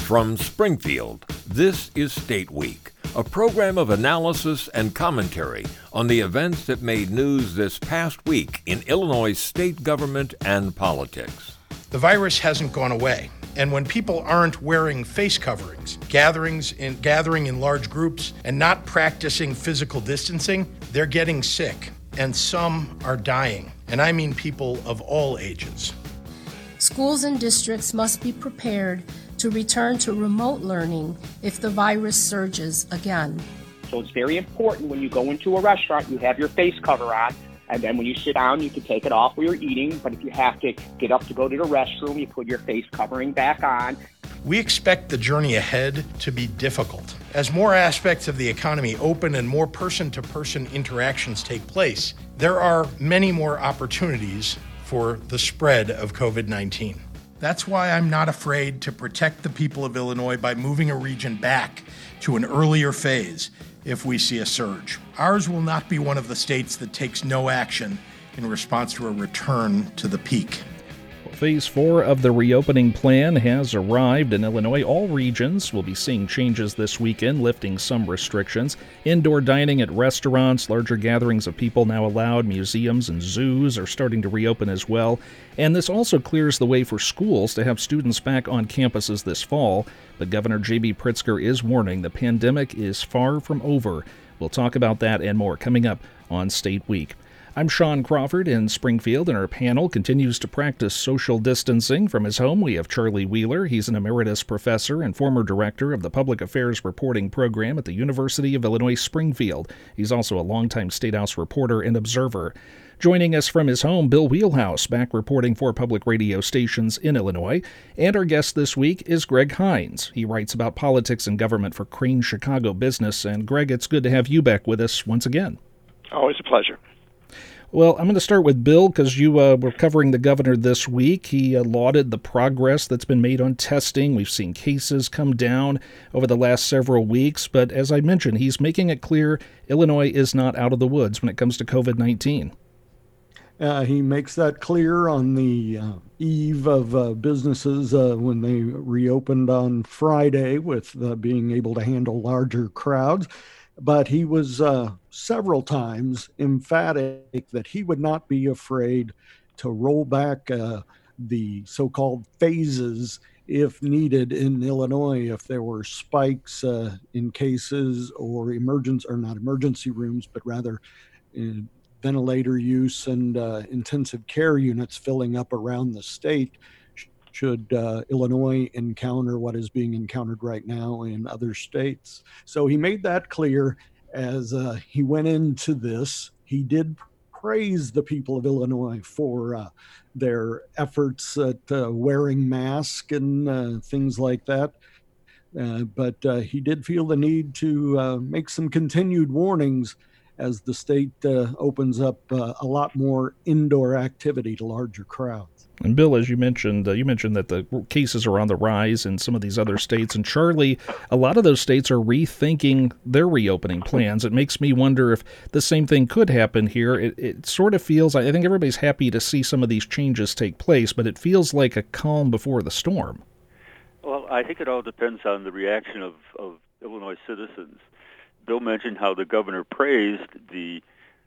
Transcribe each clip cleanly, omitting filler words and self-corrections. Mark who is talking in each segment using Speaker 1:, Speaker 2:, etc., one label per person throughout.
Speaker 1: From Springfield, this is State Week, a program of analysis and commentary on the events that made news this past week in Illinois state government and politics.
Speaker 2: The virus hasn't gone away, and when people aren't wearing face coverings, gathering in large groups, and not practicing physical distancing, they're getting sick, and some are dying, and I mean people of all ages.
Speaker 3: Schools and districts must be prepared to return to remote learning if the virus surges again.
Speaker 4: So it's very important when you go into a restaurant, you have your face cover on, and then when you sit down, you can take it off while you're eating, but if you have to get up to go to the restroom, you put your face covering back on.
Speaker 2: We expect the journey ahead to be difficult. As more aspects of the economy open and more person-to-person interactions take place, there are many more opportunities for the spread of COVID-19. That's why I'm not afraid to protect the people of Illinois by moving a region back to an earlier phase if we see a surge. Ours will not be one of the states that takes no action in response to a return to the peak.
Speaker 5: Phase 4 of the reopening plan has arrived in Illinois. All regions will be seeing changes this weekend, lifting some restrictions. Indoor dining at restaurants, larger gatherings of people now allowed. Museums and zoos are starting to reopen as well. And this also clears the way for schools to have students back on campuses this fall. But Governor J.B. Pritzker is warning the pandemic is far from over. We'll talk about that and more coming up on State Week. I'm Sean Crawford in Springfield, and our panel continues to practice social distancing. From his home, we have Charlie Wheeler. He's an emeritus professor and former director of the Public Affairs Reporting Program at the University of Illinois Springfield. He's also a longtime State House reporter and observer. Joining us from his home, Bill Wheelhouse, back reporting for public radio stations in Illinois. And our guest this week is Greg Hinz. He writes about politics and government for Crain Chicago Business. And Greg, it's good to have you back with us once again.
Speaker 6: Always a pleasure.
Speaker 5: Well, I'm going to start with Bill because you were covering the governor this week. He lauded the progress that's been made on testing. We've seen cases come down over the last several weeks. But as I mentioned, he's making it clear Illinois is not out of the woods when it comes to COVID-19.
Speaker 7: He makes that clear on the eve of businesses when they reopened on Friday with being able to handle larger crowds. But he was several times emphatic that he would not be afraid to roll back the so-called phases if needed in Illinois, if there were spikes in cases or not emergency rooms, but rather ventilator use and intensive care units filling up around the state. Should Illinois encounter what is being encountered right now in other states. So he made that clear as he went into this. He did praise the people of Illinois for their efforts at wearing masks and things like that. But he did feel the need to make some continued warnings as the state opens up a lot more indoor activity to larger crowds.
Speaker 5: And Bill, as you mentioned that the cases are on the rise in some of these other states. And Charlie, a lot of those states are rethinking their reopening plans. It makes me wonder if the same thing could happen here. It sort of feels, I think everybody's happy to see some of these changes take place, but it feels like a calm before the storm.
Speaker 8: Well, I think it all depends on the reaction of Illinois citizens. Bill mentioned how the governor praised the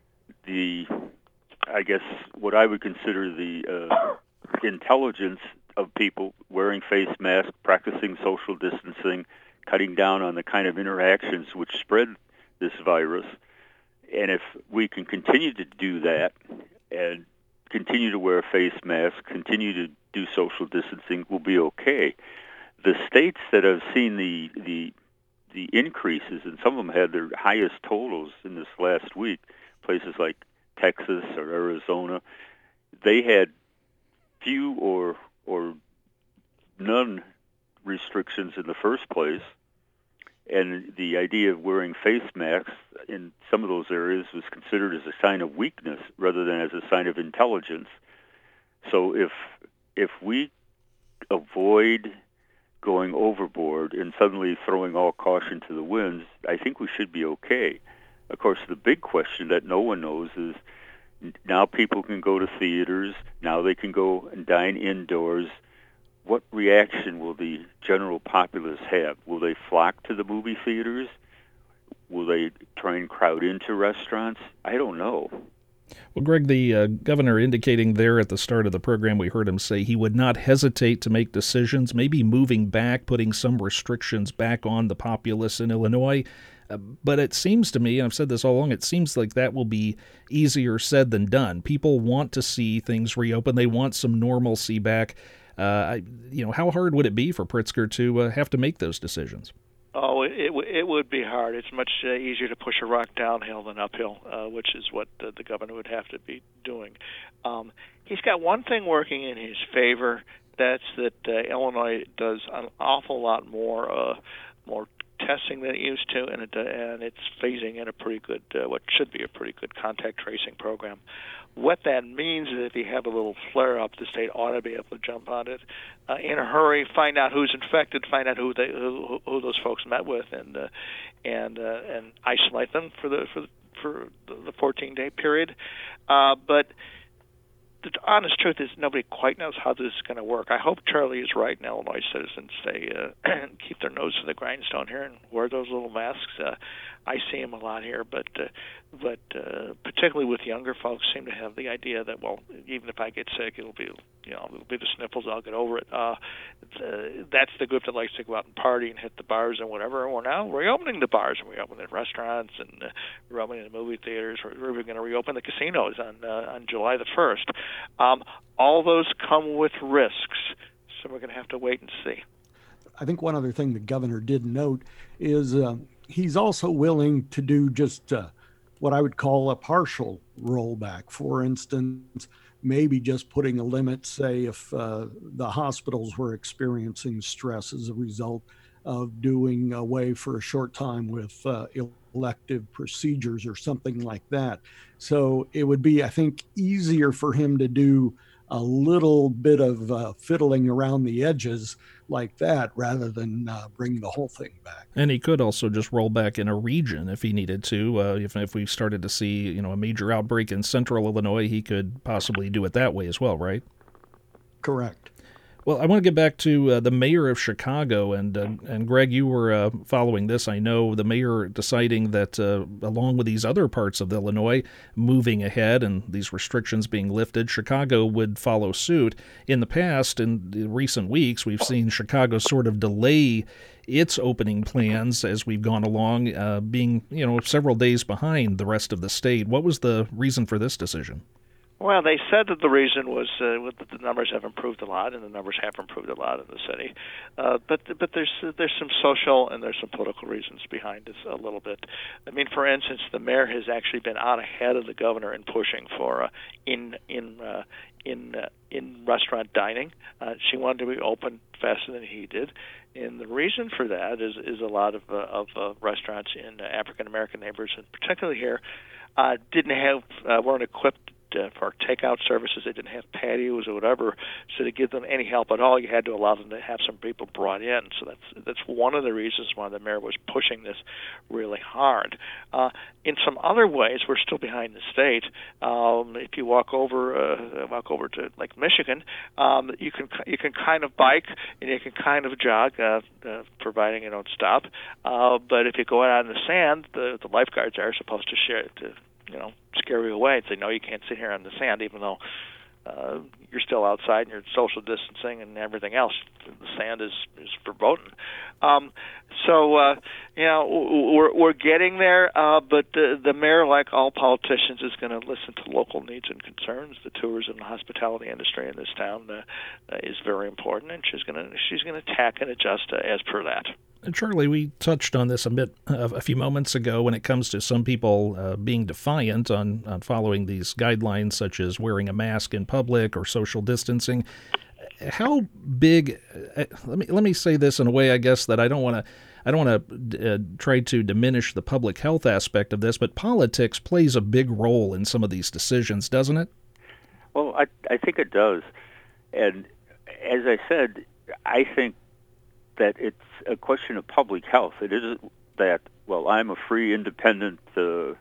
Speaker 8: I guess what I would consider the intelligence of people wearing face masks, practicing social distancing, cutting down on the kind of interactions which spread this virus. And if we can continue to do that and continue to wear face masks, continue to do social distancing, we'll be okay. The states that have seen the increases, and some of them had their highest totals in this last week, places like Texas or Arizona, they had few or none restrictions in the first place, and the idea of wearing face masks in some of those areas was considered as a sign of weakness rather than as a sign of intelligence. So if we avoid going overboard and suddenly throwing all caution to the winds, I think we should be okay. Of course, the big question that no one knows is now people can go to theaters, now they can go and dine indoors. what reaction will the general populace have? Will they flock to the movie theaters? Will they try and crowd into restaurants? I don't know.
Speaker 5: Well, Greg, the governor indicating there at the start of the program, we heard him say he would not hesitate to make decisions, maybe moving back, putting some restrictions back on the populace in Illinois. But it seems to me, and I've said this all along, it seems like that will be easier said than done. People want to see things reopen. They want some normalcy back. How hard would it be for Pritzker to have to make those decisions?
Speaker 6: Oh, it would be hard. It's much easier to push a rock downhill than uphill, which is what the governor would have to be doing. He's got one thing working in his favor. That's that Illinois does an awful lot more testing than it used to, and it's phasing in a pretty good, what should be a pretty good contact tracing program. What that means is if you have a little flare-up, the state ought to be able to jump on it in a hurry, find out who's infected, find out who those folks met with, and isolate them for the 14-day period. But the honest truth is nobody quite knows how this is going to work. I hope Charlie is right and Illinois citizens keep their nose to the grindstone here and wear those little masks. I see them a lot here, but particularly with younger folks, seem to have the idea that, well, even if I get sick, it'll be the sniffles. I'll get over it. That's the group that likes to go out and party and hit the bars and whatever. And we're now reopening the bars and reopening the restaurants and reopening the movie theaters. We're going to reopen the casinos on July the 1st. All those come with risks, so we're going to have to wait and see.
Speaker 7: I think one other thing the governor did note is he's also willing to do just what I would call a partial rollback. For instance, maybe just putting a limit, say, if the hospitals were experiencing stress as a result of doing away for a short time with elective procedures or something like that. So it would be, I think, easier for him to do a little bit of fiddling around the edges like that rather than bring the whole thing back.
Speaker 5: And he could also just roll back in a region if he needed to. If we started to see a major outbreak in central Illinois, he could possibly do it that way as well, right?
Speaker 7: Correct.
Speaker 5: Well, I want to get back to the mayor of Chicago, and Greg, you were following this. I know the mayor deciding that along with these other parts of Illinois moving ahead and these restrictions being lifted, Chicago would follow suit. In the past, in recent weeks, we've seen Chicago sort of delay its opening plans as we've gone along, being several days behind the rest of the state. What was the reason for this decision?
Speaker 6: Well, they said that the reason was that the numbers have improved a lot, and the numbers have improved a lot in the city. But there's some social and there's some political reasons behind this a little bit. I mean, for instance, the mayor has actually been out ahead of the governor in pushing for in restaurant dining. She wanted to be open faster than he did, and the reason for that is a lot of restaurants in African American neighborhoods, and particularly here, weren't equipped for takeout services. They didn't have patios or whatever, so to give them any help at all, you had to allow them to have some people brought in. So that's one of the reasons why the mayor was pushing this really hard. In some other ways, we're still behind the state. If you walk over to Lake Michigan, you can kind of bike and you can kind of jog, providing you don't stop. But if you go out in the sand, the lifeguards are supposed to scare you away and say, no, you can't sit here on the sand, even though you're still outside and you're social distancing and everything else. The sand is verboten. We're getting there, but the mayor, like all politicians, is going to listen to local needs and concerns. The tourism and hospitality industry in this town is very important, and she's going to tack and adjust as per that.
Speaker 5: And Charlie, we touched on this a bit a few moments ago when it comes to some people being defiant on following these guidelines, such as wearing a mask in public or social distancing. How big? Let me say this in a way, I guess, that I don't want to try to diminish the public health aspect of this, but politics plays a big role in some of these decisions, doesn't it?
Speaker 8: Well, I think it does, and as I said, I think that it's a question of public health. It isn't that, well, I'm a free, independent,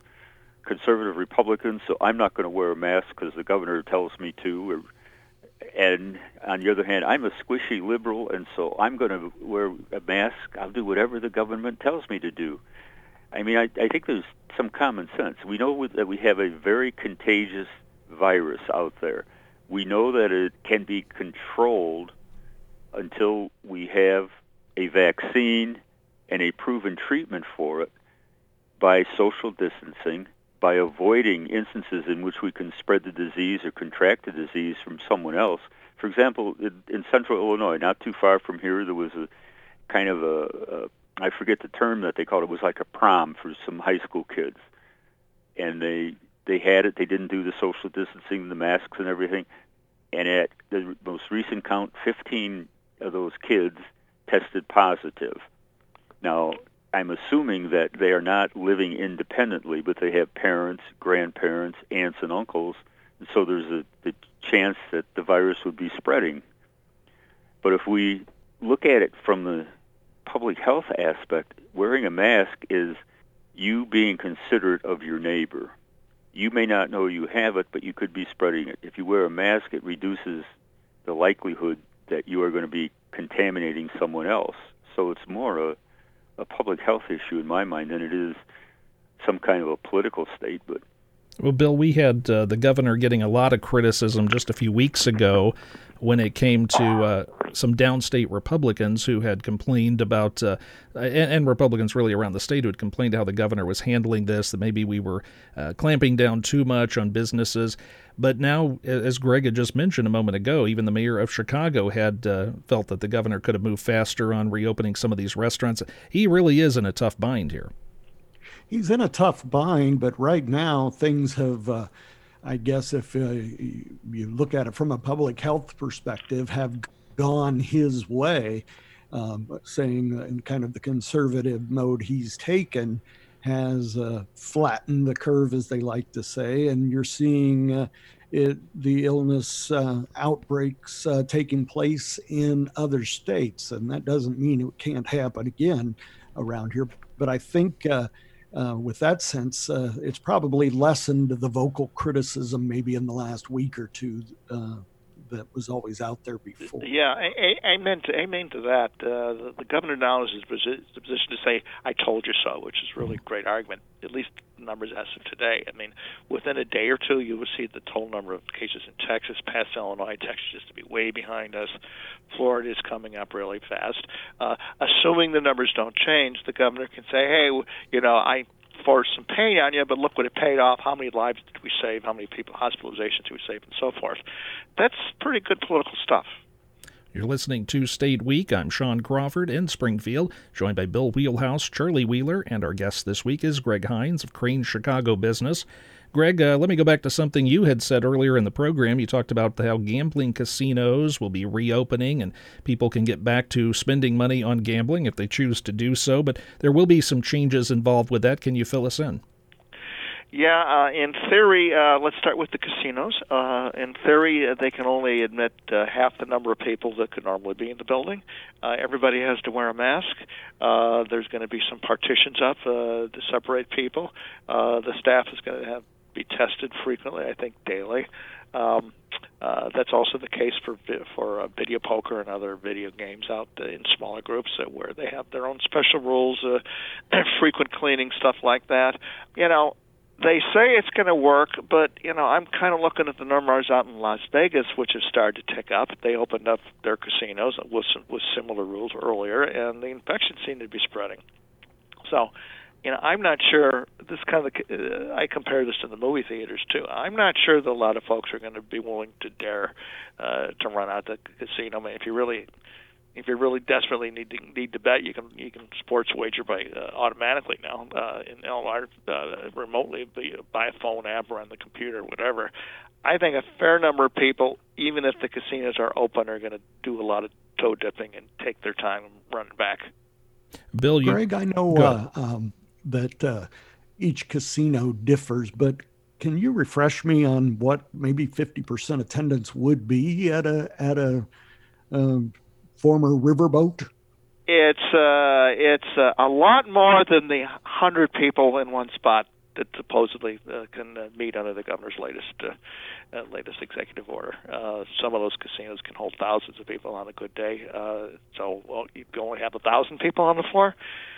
Speaker 8: conservative Republican, so I'm not going to wear a mask because the governor tells me to. And on the other hand, I'm a squishy liberal, and so I'm going to wear a mask. I'll do whatever the government tells me to do. I mean, I think there's some common sense. We know that we have a very contagious virus out there. We know that it can be controlled until we have a vaccine and a proven treatment for it by social distancing, by avoiding instances in which we can spread the disease or contract the disease from someone else. For example, in central Illinois, not too far from here, there was a kind of I forget the term that they called it. It was like a prom for some high school kids. And they had it. They didn't do the social distancing, the masks and everything. And at the most recent count, 15 of those kids tested positive. Now, I'm assuming that they are not living independently, but they have parents, grandparents, aunts, and uncles, and so there's the chance that the virus would be spreading. But if we look at it from the public health aspect, wearing a mask is you being considerate of your neighbor. You may not know you have it, but you could be spreading it. If you wear a mask, it reduces the likelihood that you are going to be contaminating someone else. So it's more a public health issue in my mind than it is some kind of a political statement.
Speaker 5: Well, Bill, we had the governor getting a lot of criticism just a few weeks ago when it came to some downstate Republicans who had complained about, and Republicans really around the state who had complained how the governor was handling this, that maybe we were clamping down too much on businesses. But now, as Greg had just mentioned a moment ago, even the mayor of Chicago had felt that the governor could have moved faster on reopening some of these restaurants. He really is in a tough bind here.
Speaker 7: He's in a tough bind, but right now things have, I guess if you look at it from a public health perspective, have gone his way, saying in kind of the conservative mode he's taken has flattened the curve, as they like to say, and you're seeing the illness outbreaks taking place in other states, and that doesn't mean it can't happen again around here. But I think with that sense, it's probably lessened the vocal criticism maybe in the last week or two that was always out there before.
Speaker 6: Yeah, amen to that. The governor now is in the position to say, I told you so, which is really a great argument, at least the numbers as of today. I mean, within a day or two, you will see the total number of cases in Texas pass Illinois. Texas is to be way behind us. Florida is coming up really fast. Assuming the numbers don't change, the governor can say, hey, I forced some pain on you, but look what it paid off. How many lives did we save? How many people, hospitalizations did we save, and so forth. That's pretty good political stuff.
Speaker 5: You're listening to State Week. I'm Sean Crawford in Springfield, joined by Bill Wheelhouse, Charlie Wheeler, and our guest this week is Greg Hines of Crane Chicago Business. Greg, let me go back to something you had said earlier in the program. You talked about how gambling casinos will be reopening and people can get back to spending money on gambling if they choose to do so, but there will be some changes involved with that. Can you fill us in?
Speaker 6: Yeah, in theory, let's start with the casinos. In theory, they can only admit half the number of people that could normally be in the building. Everybody has to wear a mask. There's going to be some partitions up to separate people. The staff is going to be tested frequently, I think daily. That's also the case for video poker and other video games out in smaller groups where they have their own special rules, frequent cleaning, stuff like that. They say it's going to work, but, I'm kind of looking at the numbers out in Las Vegas, which have started to tick up. They opened up their casinos with similar rules earlier, and the infections seem to be spreading. So, I'm not sure. This kind of I compare this to the movie theaters too. I'm not sure that a lot of folks are going to be willing to dare to run out the casino. I mean, if you really desperately need to bet, you can sports wager by automatically now in Illinois remotely by a phone app or on the computer, whatever. I think a fair number of people, even if the casinos are open, are going to do a lot of toe dipping and take their time and run back.
Speaker 5: Bill,
Speaker 7: Greg, I know that each casino differs, but can you refresh me on what maybe 50% attendance would be at a former riverboat?
Speaker 6: It's a lot more than the 100 people in one spot that supposedly can meet under the governor's latest executive order. Some of those casinos can hold thousands of people on a good day. So you only have 1,000 people on the floor.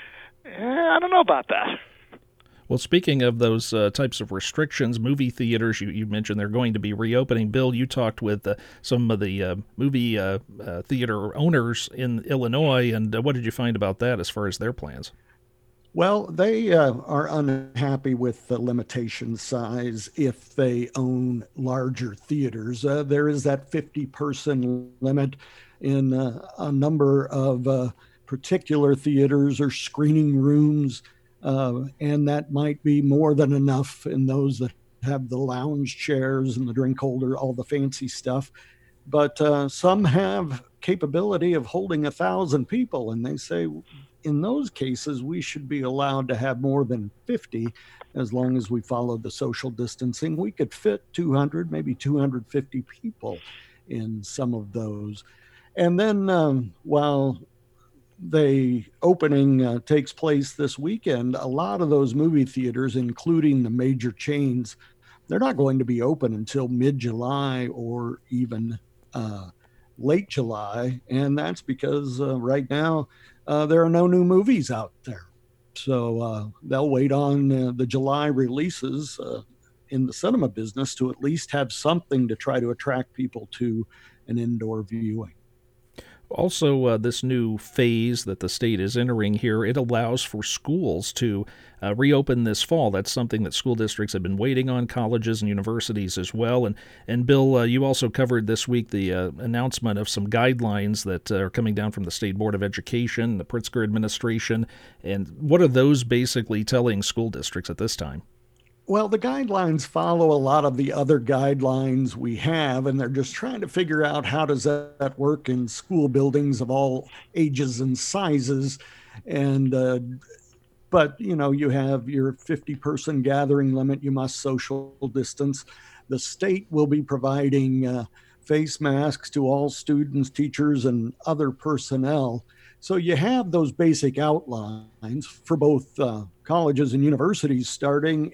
Speaker 6: I don't know about that.
Speaker 5: Well, speaking of those types of restrictions, movie theaters, you mentioned they're going to be reopening. Bill, you talked with some of the movie theater owners in Illinois, and what did you find about that as far as their plans?
Speaker 7: Well, they are unhappy with the limitation size if they own larger theaters. There is that 50-person limit in a number of particular theaters or screening rooms. And that might be more than enough in those that have the lounge chairs and the drink holder, all the fancy stuff. But some have capability of holding 1,000 people, and they say in those cases we should be allowed to have more than 50 as long as we follow the social distancing. We could fit 200, maybe 250 people in some of those. And then while the opening takes place this weekend, a lot of those movie theaters, including the major chains, they're not going to be open until mid-July or even late July. And that's because right now there are no new movies out there. So they'll wait on the July releases in the cinema business to at least have something to try to attract people to an indoor viewing.
Speaker 5: Also, this new phase that the state is entering here, it allows for schools to reopen this fall. That's something that school districts have been waiting on, colleges and universities as well. And Bill, you also covered this week the announcement of some guidelines that are coming down from the State Board of Education, the Pritzker administration. And what are those basically telling school districts at this time?
Speaker 7: Well, the guidelines follow a lot of the other guidelines we have, and they're just trying to figure out how does that work in school buildings of all ages and sizes. And but, you know, you have your 50-person gathering limit. You must social distance. The state will be providing face masks to all students, teachers, and other personnel. So you have those basic outlines for both colleges and universities starting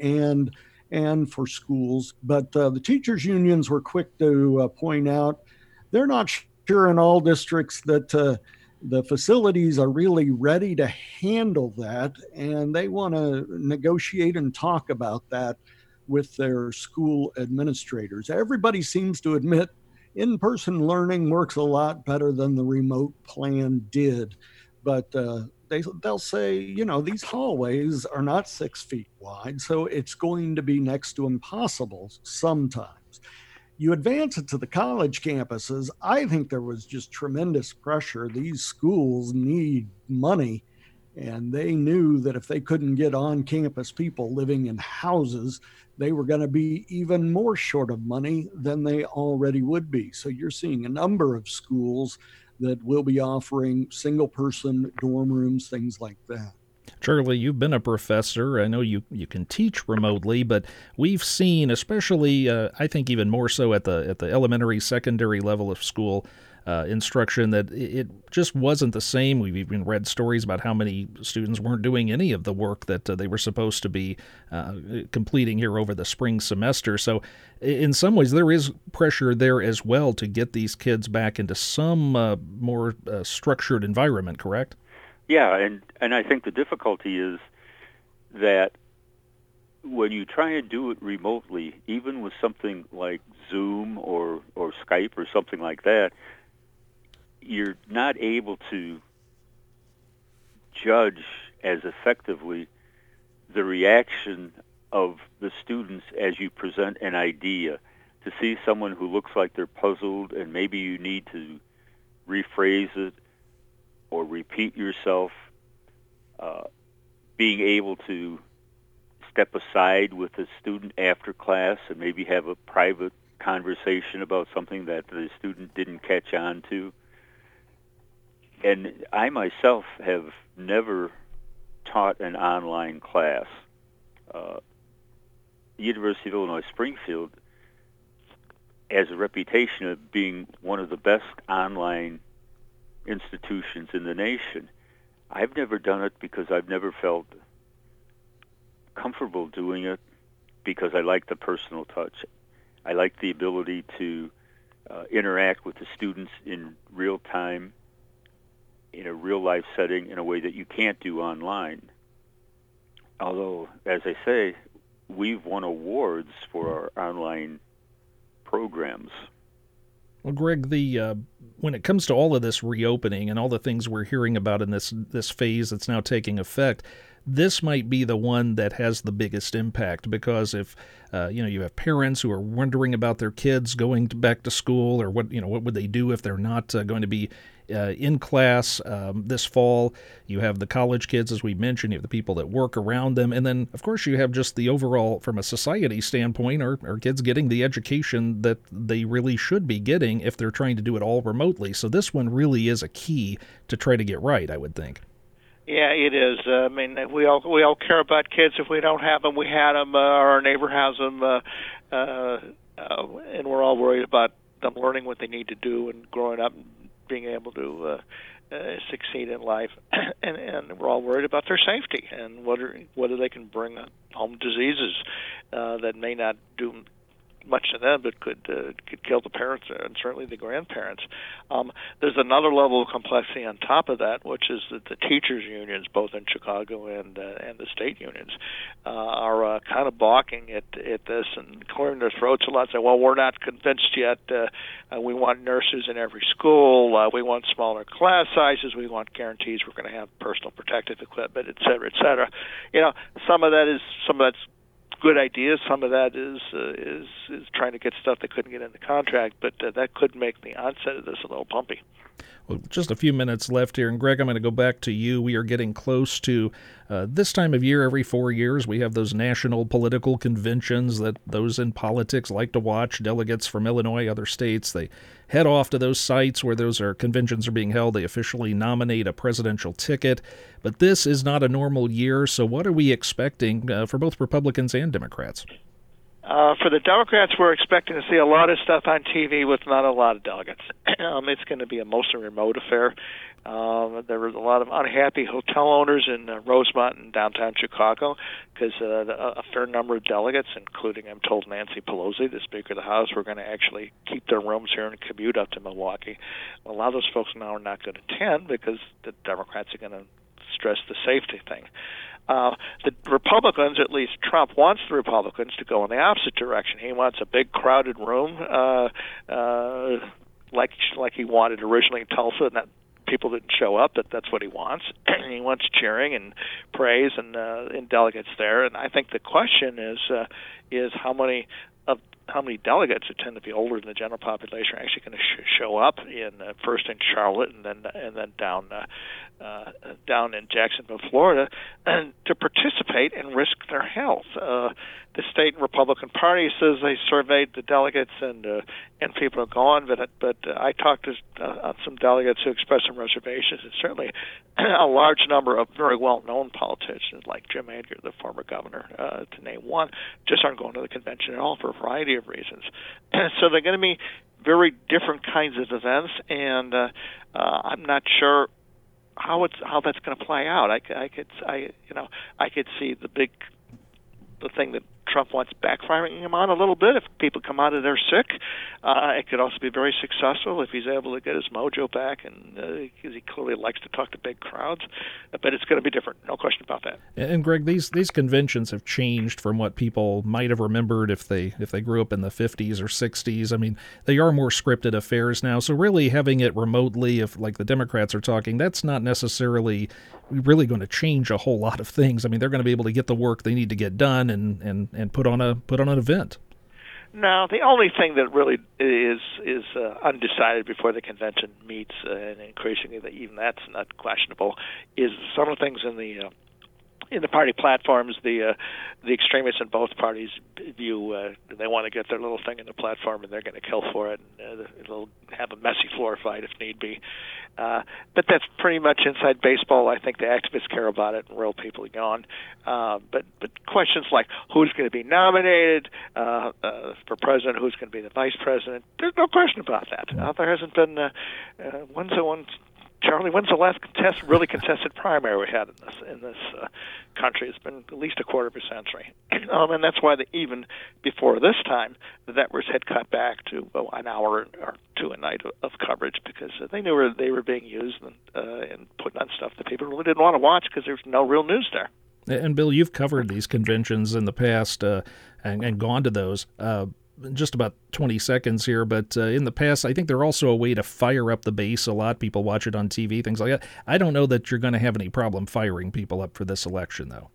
Speaker 7: and for schools. But the teachers unions were quick to point out they're not sure in all districts that the facilities are really ready to handle that. And they want to negotiate and talk about that with their school administrators. Everybody seems to admit in-person learning works a lot better than the remote plan did. But they'll say, you know, these hallways are not 6 feet wide, so it's going to be next to impossible sometimes. You advance it to the college campuses, I think there was just tremendous pressure. These schools need money, and they knew that if they couldn't get on-campus people living in houses, they were going to be even more short of money than they already would be. So you're seeing a number of schools that will be offering single-person dorm rooms, things like that.
Speaker 5: Charlie, you've been a professor. I know you can teach remotely, but we've seen, especially I think even more so at the elementary, secondary level of school instruction, that it just wasn't the same. We've even read stories about how many students weren't doing any of the work that they were supposed to be completing here over the spring semester. So in some ways, there is pressure there as well to get these kids back into some more structured environment, correct?
Speaker 8: Yeah, and I think the difficulty is that when you try and do it remotely, even with something like Zoom or Skype or something like that, you're not able to judge as effectively the reaction of the students as you present an idea. To see someone who looks like they're puzzled and maybe you need to rephrase it or repeat yourself, being able to step aside with the student after class and maybe have a private conversation about something that the student didn't catch on to. And I myself have never taught an online class. The University of Illinois Springfield has a reputation of being one of the best online institutions in the nation. I've never done it because I've never felt comfortable doing it because I like the personal touch. I like the ability to interact with the students in real time, in a real-life setting, in a way that you can't do online. Although, as I say, we've won awards for our online programs.
Speaker 5: Well, Greg, when it comes to all of this reopening and all the things we're hearing about in this phase that's now taking effect, this might be the one that has the biggest impact, because if you have parents who are wondering about their kids going back to school, or what would they do if they're not going to be in class this fall. You have the college kids, as we mentioned. You have the people that work around them, and then of course you have just the overall, from a society standpoint, are kids getting the education that they really should be getting if they're trying to do it all remotely. So this one really is a key to try to get right, I would think.
Speaker 6: Yeah, it is. I mean, we all care about kids. If we don't have them, we had them, or our neighbor has them, and we're all worried about them learning what they need to do and growing up and being able to succeed in life. and we're all worried about their safety and whether they can bring home diseases that may not do much to them, but could kill the parents and certainly the grandparents. There's another level of complexity on top of that, which is that the teachers' unions, both in Chicago and the state unions, are kind of balking at this and clearing their throats a lot, saying, well, we're not convinced yet. We want nurses in every school. We want smaller class sizes. We want guarantees we're going to have personal protective equipment, et cetera, et cetera. Some of that's good ideas. Some of that is trying to get stuff they couldn't get in the contract, but that could make the onset of this a little bumpy.
Speaker 5: Well, just a few minutes left here, and Greg, I'm going to go back to you. We are getting close to this time of year. Every 4 years, we have those national political conventions that those in politics like to watch. Delegates from Illinois, other states, they head off to those sites where those conventions are being held. They officially nominate a presidential ticket. But this is not a normal year, so what are we expecting for both Republicans and Democrats?
Speaker 6: For the Democrats, we're expecting to see a lot of stuff on TV with not a lot of delegates. It's going to be a mostly remote affair. There were a lot of unhappy hotel owners in Rosemont and downtown Chicago because a fair number of delegates, including, I'm told, Nancy Pelosi, the Speaker of the House, were going to actually keep their rooms here and commute up to Milwaukee. A lot of those folks now are not going to attend because the Democrats are going to stress the safety thing. The Republicans, at least Trump wants the Republicans to go in the opposite direction. He wants a big crowded room, like he wanted originally in Tulsa, and that people didn't show up. That's what he wants. He wants cheering and praise and delegates there. And I think the question is how many delegates who tend to be older than the general population are actually going to show up first in Charlotte and then down in Jacksonville, Florida, and to participate and risk their health. The state Republican Party says they surveyed the delegates and people are gone, but I talked to some delegates who expressed some reservations, and certainly a large number of very well-known politicians like Jim Edgar, the former governor, to name one, just aren't going to the convention at all for a variety of reasons. So they're going to be very different kinds of events, and I'm not sure how that's going to play out. I could see the thing that Trump wants backfiring him on a little bit if people come out of there sick. It could also be very successful if he's able to get his mojo back, and because he clearly likes to talk to big crowds. But it's going to be different, no question about that.
Speaker 5: And Greg, these conventions have changed from what people might have remembered if they grew up in the 50s or 60s. I mean, they are more scripted affairs now. So really having it remotely, if like the Democrats are talking, that's not necessarily really going to change a whole lot of things. I mean, they're going to be able to get the work they need to get done and put on an event.
Speaker 6: No, the only thing that really is undecided before the convention meets, and increasingly even that's not questionable, is some of the things in the party platforms. The extremists in both parties view they want to get their little thing in the platform, and they're going to kill for it, and it'll have a messy floor fight if need be. But that's pretty much inside baseball. I think the activists care about it, and real people are gone. But questions like who's going to be nominated for president, who's going to be the vice president, there's no question about that. There hasn't been when's Charlie, when's the last really contested primary we had in this country? It's been at least a quarter of a century, and that's why even before this time, the networks had cut back to an hour or two a night of coverage because they knew they were being used and putting on stuff that people really didn't want to watch because there's no real news there.
Speaker 5: And Bill, you've covered these conventions in the past and gone to those. Just about 20 seconds here, but in the past, I think they're also a way to fire up the base a lot. People watch it on TV, things like that. I don't know that you're going to have any problem firing people up for this election, though.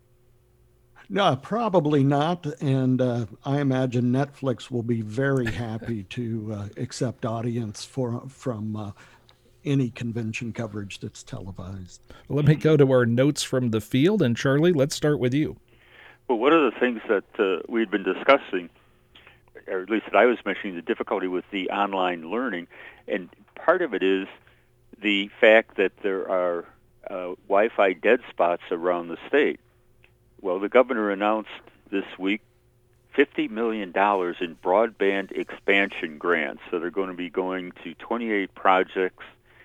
Speaker 7: No, probably not. And I imagine Netflix will be very happy to accept audience from any convention coverage that's televised.
Speaker 5: Let me go to our notes from the field. And Charlie, let's start with you.
Speaker 8: Well, one of the things that we'd been discussing, or at least that I was mentioning, the difficulty with the online learning, and part of it is the fact that there are Wi-Fi dead spots around the state. Well, the governor announced this week $50 million in broadband expansion grants that are going to be going to 28 projects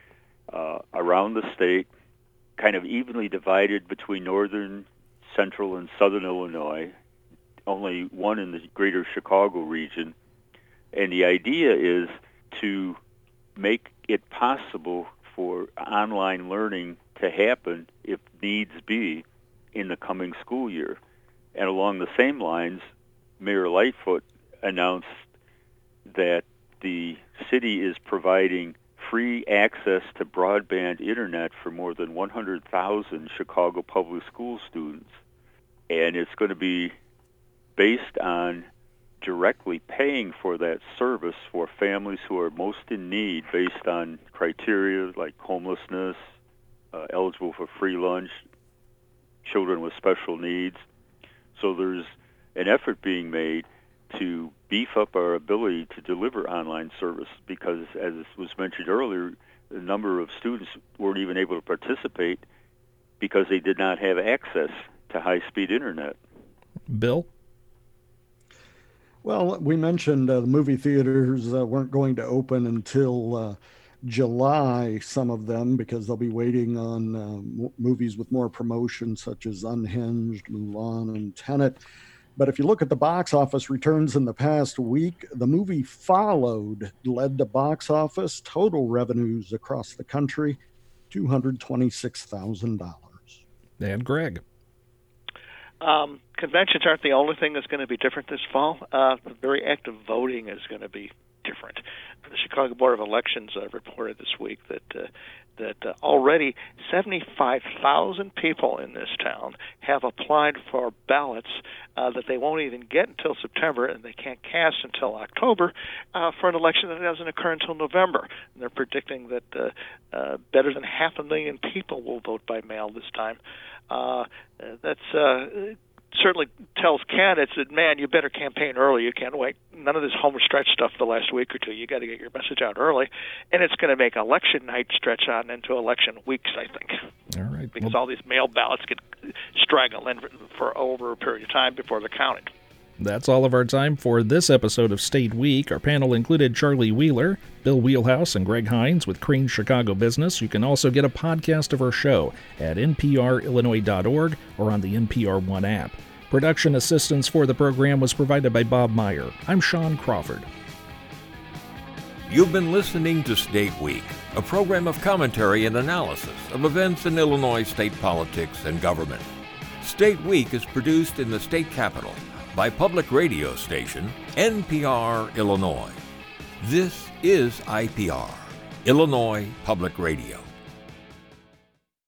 Speaker 8: around the state, kind of evenly divided between northern, central, and southern Illinois, only one in the greater Chicago region. And the idea is to make it possible for online learning to happen, if needs be, in the coming school year. And along the same lines, Mayor Lightfoot announced that the city is providing free access to broadband internet for more than 100,000 Chicago public school students. And it's going to be based on directly paying for that service for families who are most in need based on criteria like homelessness, eligible for free lunch, children with special needs. So there's an effort being made to beef up our ability to deliver online service because, as was mentioned earlier, the number of students weren't even able to participate because they did not have access to high-speed internet.
Speaker 5: Bill?
Speaker 7: Well, we mentioned the movie theaters weren't going to open until July, some of them, because they'll be waiting on movies with more promotion, such as Unhinged, Mulan, and Tenet. But if you look at the box office returns in the past week, the movie Followed led the box office total revenues across the country, $226,000.
Speaker 5: And Greg?
Speaker 6: Conventions aren't the only thing that's going to be different this fall. The very act of voting is going to be different. The Chicago Board of Elections reported this week that already 75,000 people in this town have applied for ballots that they won't even get until September, and they can't cast until October for an election that doesn't occur until November. And they're predicting that better than 500,000 people will vote by mail this time. That's certainly tells candidates that, man, you better campaign early. You can't wait. None of this home stretch stuff the last week or two. You got to get your message out early. And it's going to make election night stretch on into election weeks, I think.
Speaker 5: All right.
Speaker 6: Because all these mail ballots get straggled in for over a period of time before they're counted.
Speaker 5: That's all of our time for this episode of State Week. Our panel included Charlie Wheeler, Bill Wheelhouse, and Greg Hines with Crane Chicago Business. You can also get a podcast of our show at nprillinois.org or on the NPR One app. Production assistance for the program was provided by Bob Meyer. I'm Sean Crawford.
Speaker 1: You've been listening to State Week, a program of commentary and analysis of events in Illinois state politics and government. State Week is produced in the state capital by public radio station NPR Illinois. This is IPR, Illinois Public Radio.